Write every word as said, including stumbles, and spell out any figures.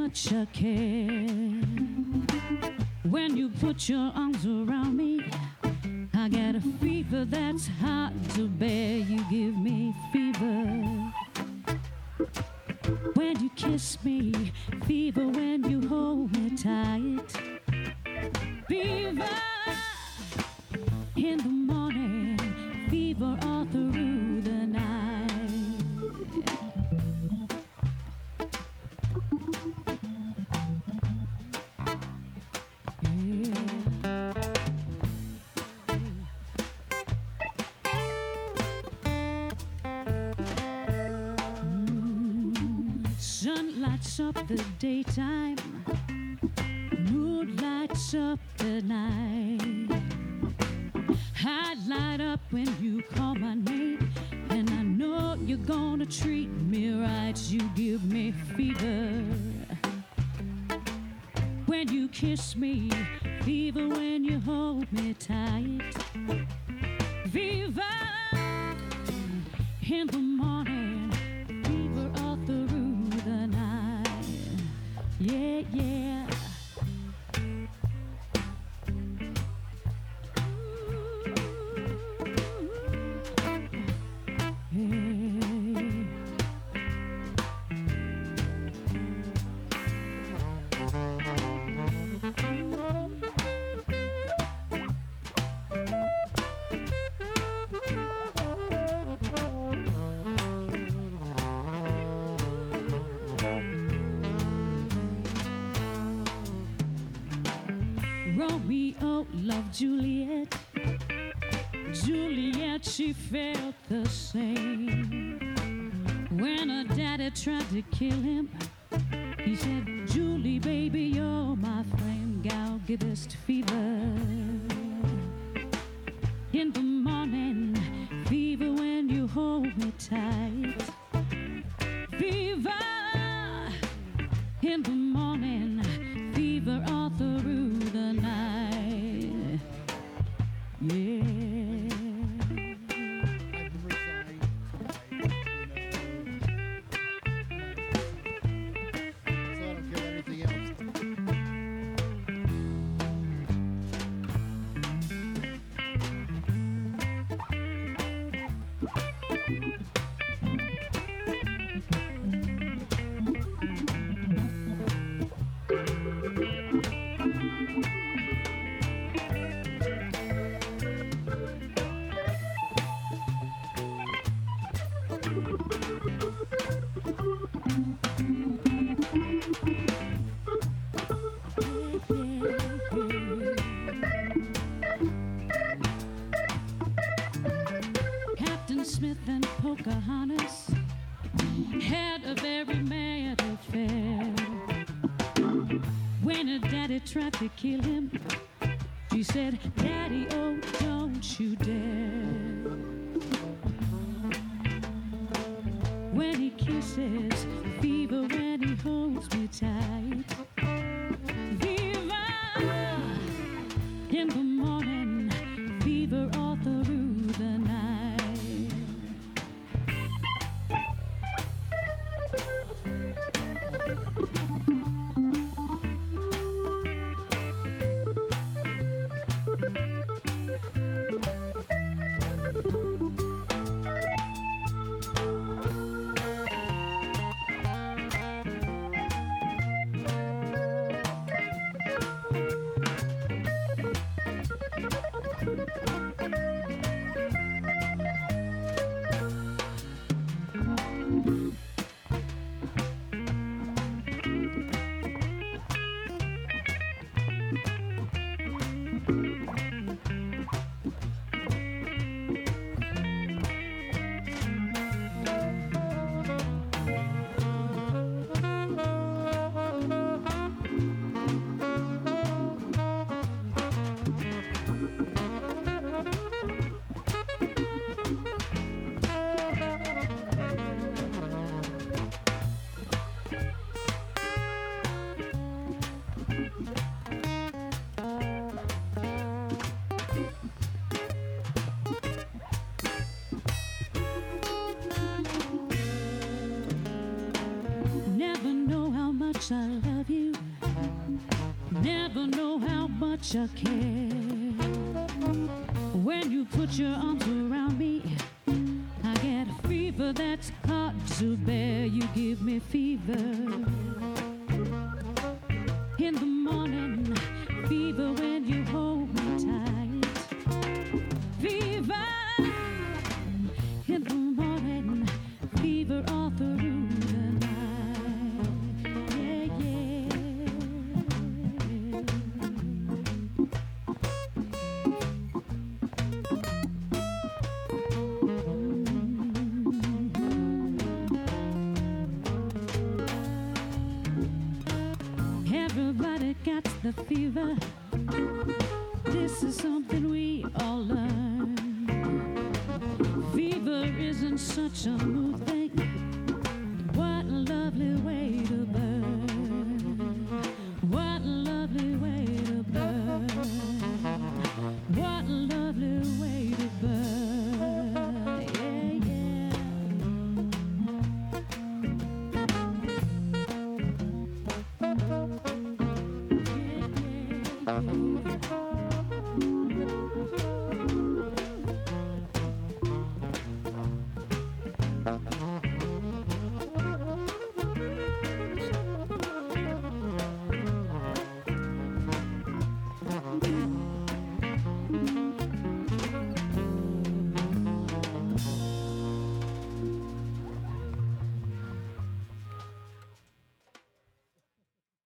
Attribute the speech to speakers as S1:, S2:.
S1: much I care. When you put your arms around me, I get a fever that's hard to bear. You give me fever when you kiss me, fever when you hold me tight, fever in the morning, fever all through the night. Yeah. Sun lights up the daytime, moon lights up the night. I light up when you call my name, and I know you're gonna treat me right. You give me fever when you kiss me, fever when you hold me tight, fever in the morning, fever all through the night. Yeah, yeah. Romeo loved Juliet. Juliet, she felt the same. When her daddy tried to kill him, he said, Julie, baby, you're my flame. Gal, give us fever in the morning, fever when you hold me tight, fever in the morning, fever all through the night. Yeah. Captain Smith and Pocahontas had a very mad affair. When her daddy tried to kill him, she said, Daddy, oh, don't you dare. When he kisses, fever when he holds me tight, fever in the morning, fever all through the night. Thank you. such a care. When you put your arms around me, I get a fever that's hard to bear. You give me fever in the morning, fever when you hold me tight. Fever in the morning, fever all through the night. Yeah, yeah. Everybody got the fever. This is something we all learn. Fever isn't such a new thing. What a lovely way to burn. What a lovely way to burn. What a lovely way to burn. Yeah, yeah. Yeah, yeah.